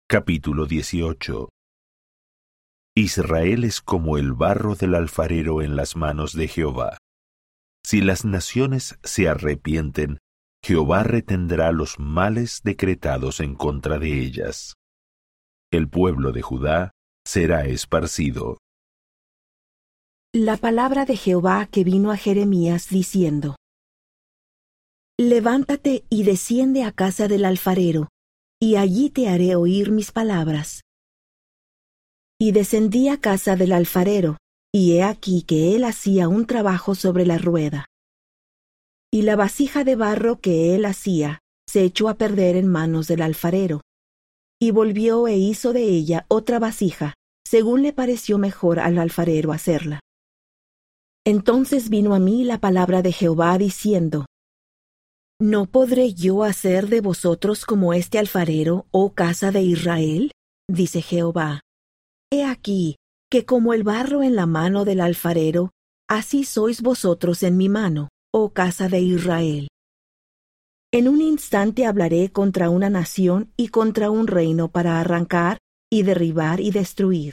Capítulo 18. Israel es como el barro del alfarero en las manos de Jehová. Si las naciones se arrepienten, Jehová retendrá los males decretados en contra de ellas. El pueblo de Judá será esparcido. La palabra de Jehová que vino a Jeremías diciendo: Levántate y desciende a casa del alfarero, y allí te haré oír mis palabras. Y descendí a casa del alfarero, y he aquí que él hacía un trabajo sobre la rueda. Y la vasija de barro que él hacía se echó a perder en manos del alfarero, y volvió e hizo de ella otra vasija, según le pareció mejor al alfarero hacerla. Entonces vino a mí la palabra de Jehová diciendo: ¿No podré yo hacer de vosotros como este alfarero, oh casa de Israel? Dice Jehová. He aquí que como el barro en la mano del alfarero, así sois vosotros en mi mano, oh casa de Israel. En un instante hablaré contra una nación y contra un reino para arrancar y derribar y destruir.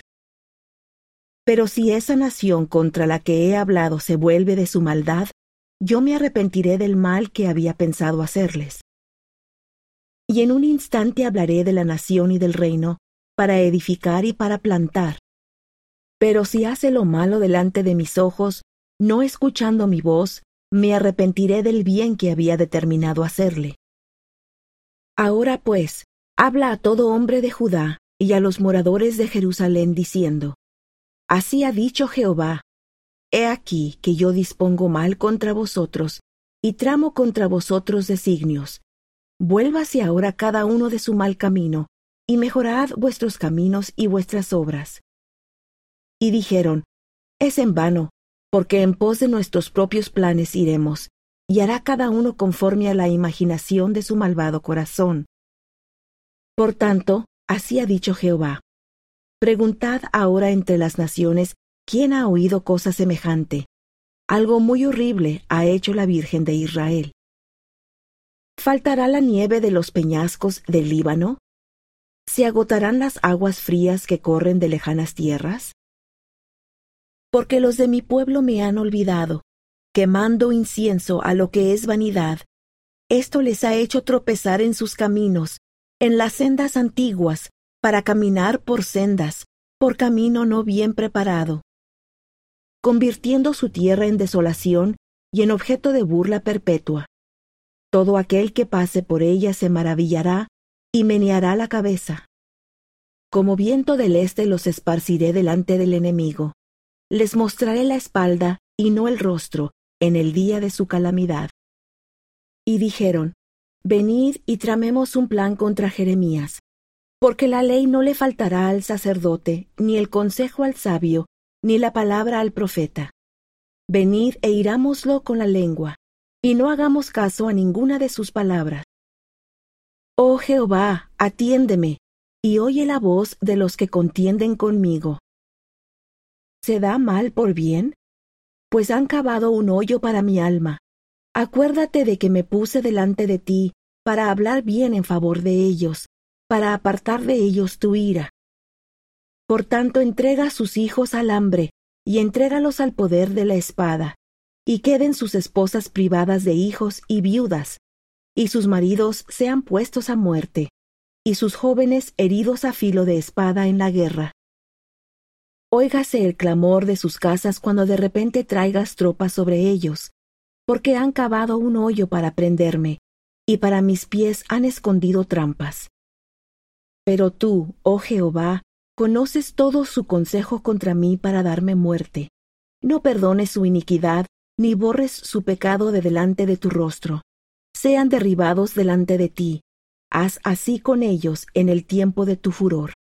Pero si esa nación contra la que he hablado se vuelve de su maldad, yo me arrepentiré del mal que había pensado hacerles. Y en un instante hablaré de la nación y del reino, para edificar y para plantar. Pero si hace lo malo delante de mis ojos, no escuchando mi voz, me arrepentiré del bien que había determinado hacerle. Ahora pues, habla a todo hombre de Judá y a los moradores de Jerusalén diciendo: Así ha dicho Jehová: He aquí que yo dispongo mal contra vosotros, y tramo contra vosotros designios. Vuélvase ahora cada uno de su mal camino, y mejorad vuestros caminos y vuestras obras. Y dijeron: Es en vano, porque en pos de nuestros propios planes iremos, y hará cada uno conforme a la imaginación de su malvado corazón. Por tanto, así ha dicho Jehová: Preguntad ahora entre las naciones quién ha oído cosa semejante. Algo muy horrible ha hecho la Virgen de Israel. ¿Faltará la nieve de los peñascos del Líbano? ¿Se agotarán las aguas frías que corren de lejanas tierras? Porque los de mi pueblo me han olvidado, quemando incienso a lo que es vanidad. Esto les ha hecho tropezar en sus caminos, en las sendas antiguas, para caminar por sendas, por camino no bien preparado, convirtiendo su tierra en desolación y en objeto de burla perpetua. Todo aquel que pase por ella se maravillará y meneará la cabeza. Como viento del este los esparciré delante del enemigo. Les mostraré la espalda y no el rostro en el día de su calamidad. Y dijeron: Venid y tramemos un plan contra Jeremías, porque la ley no le faltará al sacerdote, ni el consejo al sabio, ni la palabra al profeta. Venid e irámoslo con la lengua, y no hagamos caso a ninguna de sus palabras. Oh Jehová, atiéndeme, y oye la voz de los que contienden conmigo. ¿Se da mal por bien? Pues han cavado un hoyo para mi alma. Acuérdate de que me puse delante de ti para hablar bien en favor de ellos, para apartar de ellos tu ira. Por tanto, entrega a sus hijos al hambre, y entrégalos al poder de la espada, y queden sus esposas privadas de hijos y viudas, y sus maridos sean puestos a muerte, y sus jóvenes heridos a filo de espada en la guerra. Óigase el clamor de sus casas cuando de repente traigas tropas sobre ellos, porque han cavado un hoyo para prenderme, y para mis pies han escondido trampas. Pero tú, oh Jehová, conoces todo su consejo contra mí para darme muerte. No perdones su iniquidad, ni borres su pecado de delante de tu rostro. Sean derribados delante de ti. Haz así con ellos en el tiempo de tu furor.